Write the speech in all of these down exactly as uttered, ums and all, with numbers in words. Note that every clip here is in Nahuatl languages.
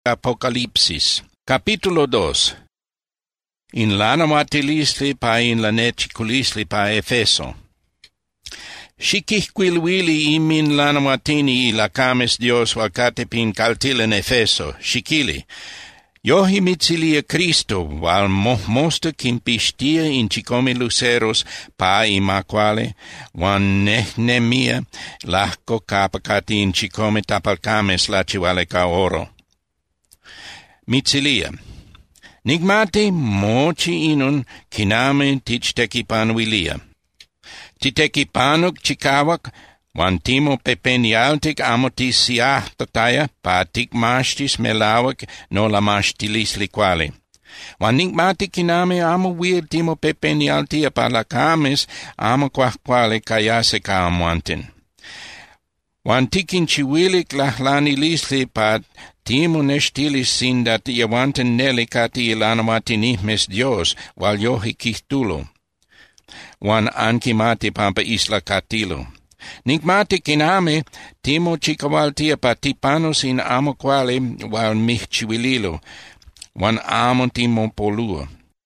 Apocalipsis. Capítulo dos. In lana matilisli pa in laneciculisli pa Efeso. Shikihquilwili imin lana matini ila kames Dios walcatepin caltilen Efeso. Shikili. Johi mitzilia Cristo val mo mosta kimpistia in chicome luceros pa ima quale wan nehnemia lahko capacati in chicome tapalcames la civale ca oro. Mitzilia. Nigmate moci inun kiname tic tecipanuilia. Titecipanuk chicavak wan timo pepenialtic amotis siahtataya pa tic mastis melawak no la mastilis liquale. Wan nigmate kiname amo wir timo pepenialtia pa la cames amo quaquale cayase ca amuanten. Wan ticin civilik lahlani lisli pa timo nestilis sindat iawanten nelicati ilanamatinimes Dios wal johi kihtulo. Wan ankimati pampa isla catilo. Nigmati kiname timo cicavaltia pa tipanos in amo quale wal mich civililo. Wan amo timo polua.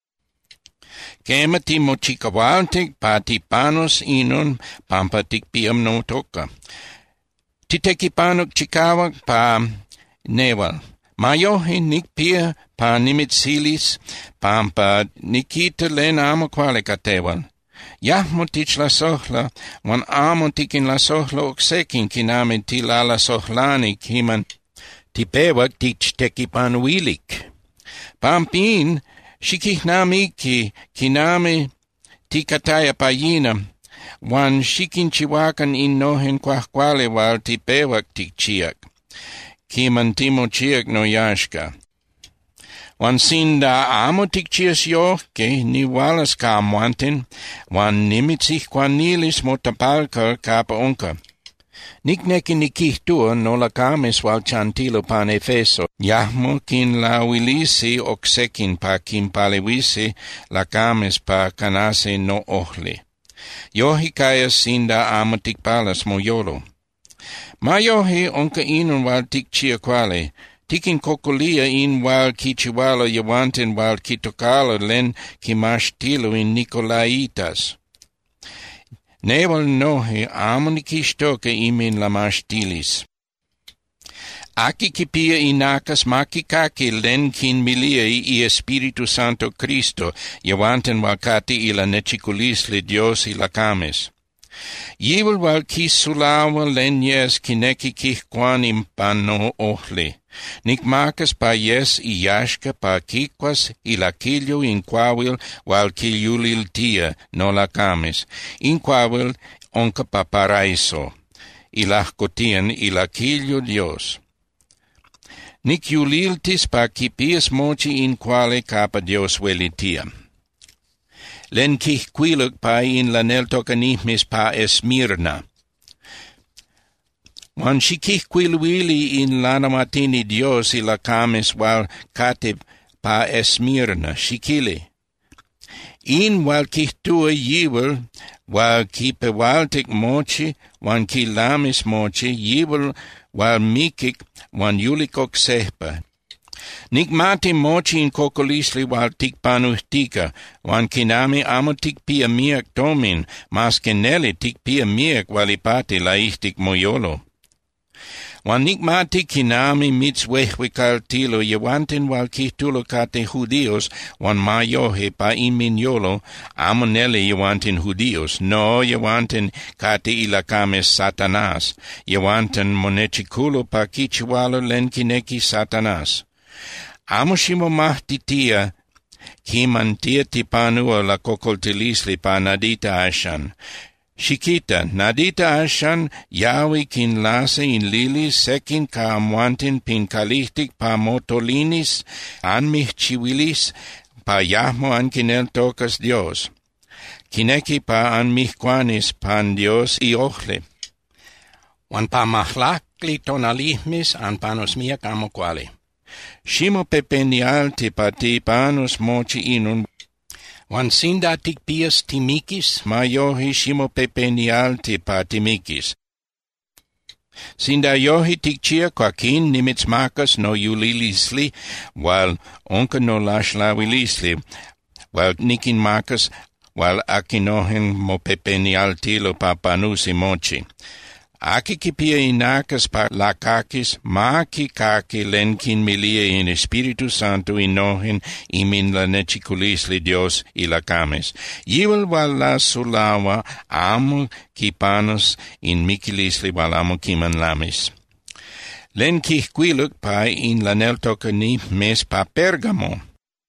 Kema timo cicavaltic pa tipanos inun pampa ticpiam no toca. Titecipanuk cicavak pa neval. Majohi nicpia pa nimitsilis pampa nikita len amo quale cateval. Jahmo tic la sohla, wan amo ticin la sohla oxekin kiname ti la la sohlani kiman tipevak tic tecipanuilik. Pampin, shikihnamiki kiname ticataya payina, wan shikin chiwakan in nohen quahquale wal tipevak tic chiak. Kiman timo chiak no yashka. Wan sinda amo ticcias yoke ni walas ka amuanten, wan nimitzich quanilis motapalca capa onca. Nicneki nikihtua no la cames wal chantilo pan Efeso, yahmo kin la wilisi oxekin pa kin palewisi la cames pa canase no ohle. Yohi kaya sinda amo ticpalas moyolo. Ma yohi onca inun wal ticcia quale, Tikin kokolia in wal kichiwalo yawanten wal kitokalo len kimastilo in Nicolaitas. Neval nohe amonikishtoke imin lamastilis. Aki kipia inakas makikaki len kin milia i Espiritu Santo Cristo yawanten wal kati ila neciculisli Dios ila kames. Yivel wal kisulawa len yes kineki kihquanim pano ohle. Nicmacas pa yes i yashka pa kikwas ilakillo in quawil wal kilyulil tia no la cames, in quawil onca pa paraiso, ilahcotian ilakillo Dios. Nicyuliltis pa kipias mochi in quale capa Dios velitia. Len kihquiluk pa in laneltocanihmis pa Esmirna. Wan shikihquilwili in lanamatini Dios ila kames wal kate pa Esmirna, shikili. In wal kihtua yivel, wal kipewaltik mochi, wan kilamis mochi, yivel wal mikik, wan yulikok sehpa. Nigmati mochi in kokolisli wal tikpanuhtika, wan kinami amo tikpia miak tomin, mas keneli tikpia miak walipati laihtik moyolo. Wan nigmati kinami mitzwehwikaltilo yawanten wal kihtulo kate judios, wan mayohe pa iminyolo, amonele yawanten judios, no yawanten kate ilakames satanas, yawanten moneciculo pa kichiwalo len kineki satanas. Amo shimo mahtitia, kimantia tipanua la kokoltilisli pa nadita ashan. Shikita, nadita ashan, yawi kin lase in lilis sekin ka amuantin pin kalihtik pa motolinis, anmih chiwilis, pa yahmo an kinel tokas Dios. Kineki pa anmih quanis pan Dios i ochle. Wan pa mahlakli tonalihmis an panos miak amo quale. Shimo pepenialti pa ti panos mochi inun. Wan sinda tikpias timikis, ma johi shimo pepenialti pa timikis. Sinda yohi tikchia quaquin nimits marcus no ulilisli, while onca no lashla wilisli, while nikin marcus, while akinohen mo pepenialtilo papanusi mochi. Aki kipia inacas pa lakakis, maki kaki lenkin milia in Espiritu Santo inohen imin la nechiculisli Dios ilacames. Yivel wal la sulawa amo kipanos in mikilisli wal amo kiman lamis. Len kihquiluk pa in la neltocani mes pa Pergamo.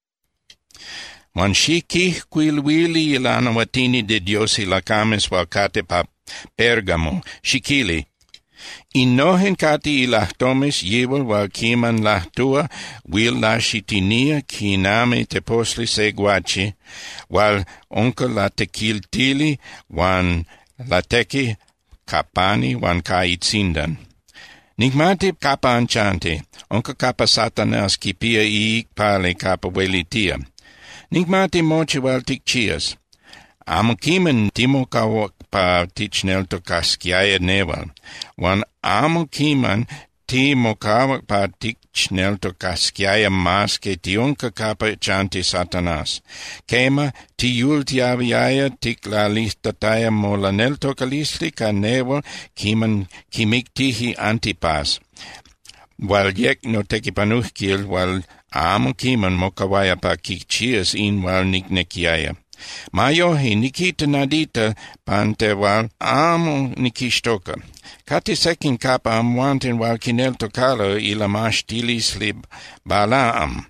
Wan shi kihquilwili ilana watini de Dios ilacames wal kate pa Pergamo, shikili. Innohen kati ilahtomes yivel wal kiman lahtua, wil la shitinia kiname te posli seguaci, wal onka la tekiltili, wan la teki kapani, wan kaitsindan. Nigmati kapa anchante, onka kapa satanas kipia iik pale kapa welitia. Nigmati mochi wal tikchias. Amo kimen timo kawak pa tichnelto kaskiaya neval, wan amo kiman timo kawak pa tichnelto kaskiaya mas ke tionka kapa chanti satanas. Kema ti yultiaviaya tic la listataya mola nelto kalisli ka neval kiman kimiktihi antipas. Wal yek no tekipanuhkil wal amo kiman mokawaya pa kikchias in wal niknekiaya. Mayohi nikita nadita pantewal amo nikishtoka. Kati sekin kapa amwanten wal kinelto kalo ilamash tilis lib balaam.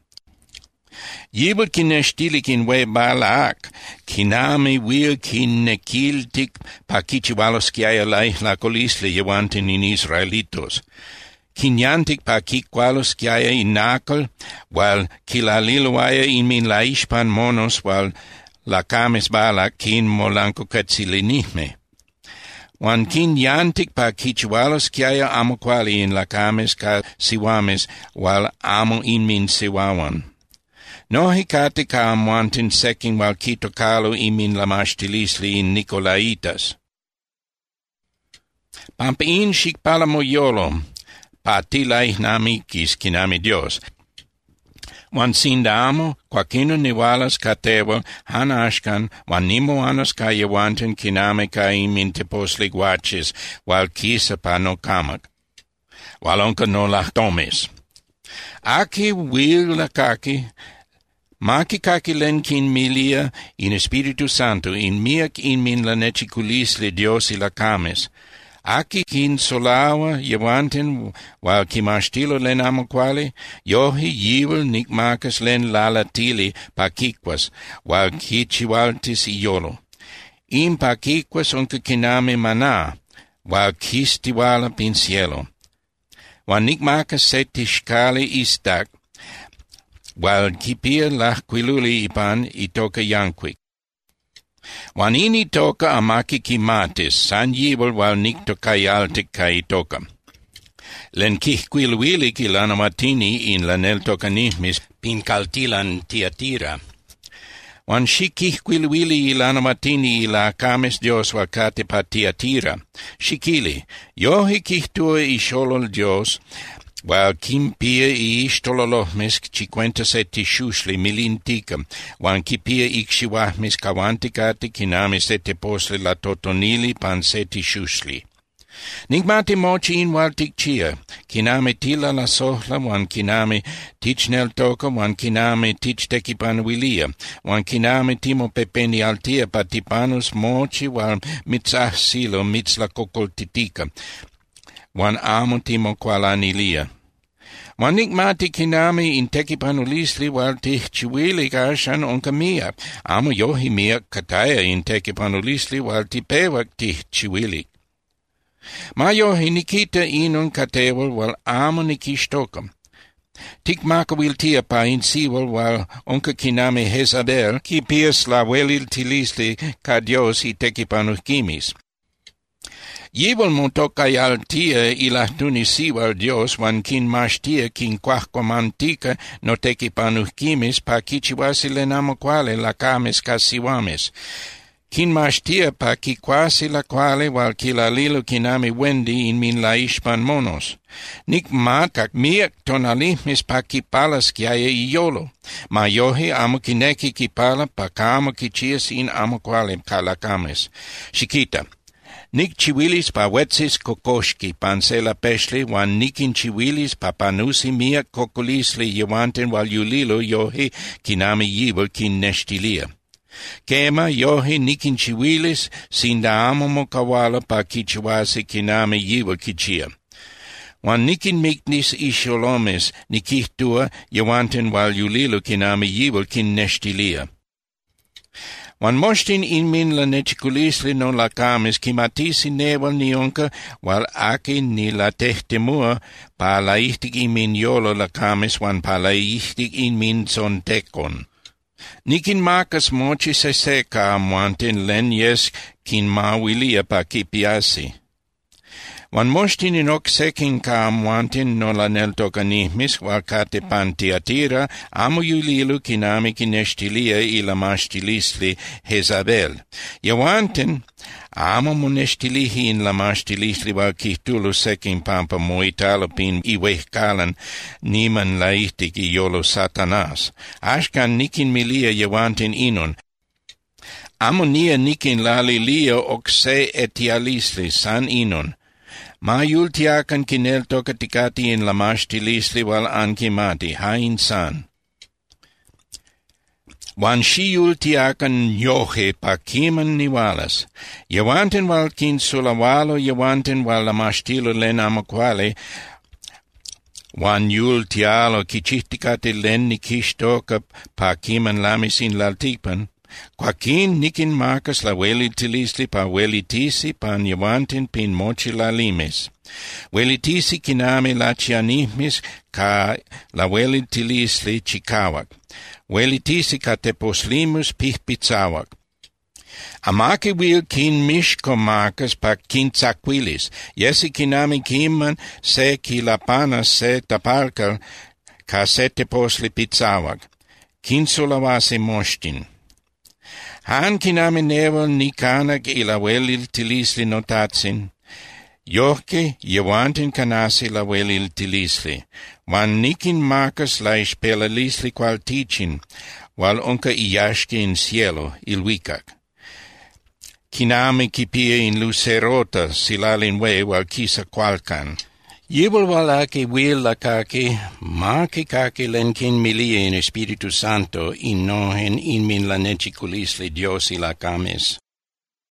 Yibul kineshtilik in we balak, kinami wil kinekiltik pakichiwalos kiaya laih la kolisle yewanten in Israelitos. Kinyantik pa kikwalos kiaya inakol, wal kilaliluaya in min laishpan monos wal la kames bala kin molanko katzilinihme. Wan kin yantik pa kichwalos kiaya amo kwali in la kames ka siwames wal amo in min siwawan. No hikati ka amwantin seking wal kito kalo in min lamashtilisli in Nicolaitas. Pampa in shikpala moyolo, pa tilai nami kis kinami Dios. Wan sinda amo, quaquino niwalas katewal, hana ashkan, wan nimo anos ka yewanten kiname ka imin teposli guaches, wal kisa pa no kamak, wal onka no lahtomes. Aki wil la kaki, maki kaki len kin milia in Espiritu Santo, in miak in min la nechiculisli Dios ilacames. Aki kin solawa yewanten wal kimastilo len amo quale, yohi yivel nikmakas len lalatili pakikwas, wal kichiwaltis iolo. In pakikwas onka kiname mana, wal kistiwala pin cielo. Wal nikmakas setishkali istak, wal kipia lah quiluli ipan itoka yankwik. Wan ini toka amaki kimatis, san yibol wal nikto kayaltik kaitoka. Len kihquilwili kilana matini in lanel tokanihmis pinkaltilan tiatira. Wan shi kihquilwili ilana matini ila kames Dios wakate pa tiatira. Shikili, yohi kihtua isholol Dios, wal kimpia i istololohmes cinquenta seti shushli milintika, wan kipia ikshiwahmes kawantikati kiname sete posli la totonili pan seti shushli. Nigmati mochi in wal tikchia, kiname tila la sohla, wan kiname tichnel toka, wan kiname tichtekipan wilia, wan kiname timo pepeni altia patipanus mochi wal mitzah silo mitzla kokoltitika, wan amo timo qualanilia. Wan nikmati kinami in tekipanulisli wal tihchiwili kashan onka mia, amo yohi mia kataya in tekipanulisli wal tipewak tihchiwili. Ma yohi nikita inun katewal wal amo nikishtokam. Tikmaka wil tia pa in siwal wal onka kinami Jezabel ki pias la welil tilisli ka Dios i tekipanukimis. Yibol montokay altia ilahtuni siwal Dios wan kin mashtia kin quahquamantica no tekipanuhkimis pa kichiwasi lenamo quale la kames kasiwames. kin mastia pa ki quasi la quale wal ki la lilo kinami wendi in min la ishpan monos. Nik matkak miak tonalismis pa ki palas kiae iolo, ma yohi amo kineki ki pala pa kamo ki chias in amo quale kalakames. Shikita, nik chiwilis pa wetsis kokoshki pansela peshli wan nikin chiwilis pa panusi miak kokolisli yewanten wal yulilo yohi kinami yibel kin neshtilia. Kema yohi nikin chiwilis sinda amo mokawala pa kichiwasi kinami yiwa kichia. Wan nikin miknis isholomes nikihtua yawanten wal yulilo kinami yiwa kin neshtilia. Wan moshtin in min la nechikulisli non la kamis kimatisi newal nionka wal aki ni la tehtemua pa la ihtig in min yolo la kamis wan pa la ihtig in min son tekon. Nikin makas mochi se seka amuanten len yes kin mawilia pa kipiasi. Wan moshtin in ok sekin ka amuanten no la nel tokanihmis wal kate pantiatira amu yulilu kinami kineshtilia ila mashtilisli Jezabel. Yawanten amo moneshtilihi in la mashtilisli wal kihtulu sekin pampa moitalopin iwehkalan niman laihtik iolo satanas. Ashkan nikin milia yawanten inon. Amo nia nikin lalilia ok se etialisli san inon. Ma yultiakan kinel tokatikati in la mashtilisli wal ankimati hain san. Wan shi yultiakan yohe pa kiman niwalas. Yawanten wal kin sulawalo yawanten wal la mashtilo len amakwale. Wan yultialo kichihtikati len nikishtoka pa kiman lamis in laltipan. Quaquin nikin marcas la welitilisli pa welitisi pan yawanten pin mochi la limes. Welitisi kinami la chianihmis ka la welitilisli chikawak. Welitisi ka teposlimus pihpitzawak. Amaki wil kin mishko marcas pa kin tzaquilis. Yesi kinami kiman se ki la pana se tapalkal ka se teposli pitzawak. Kin sulawasi moshtin. Han kinami nevel nikanak ila welil tilisli notatsin. Yorke yewanten kanasi la welil tilisli. Wan nikin marcas la ispelalisli qual tichin, wal unka iyashke in cielo ilwikak. Kinami kipia in lucerota silalin we wal kisa qualkan. Yibul walake will lakake, marke kake lenkin milie in Espiritu Santo in nohen in min la nechikulisli Diosi lakames.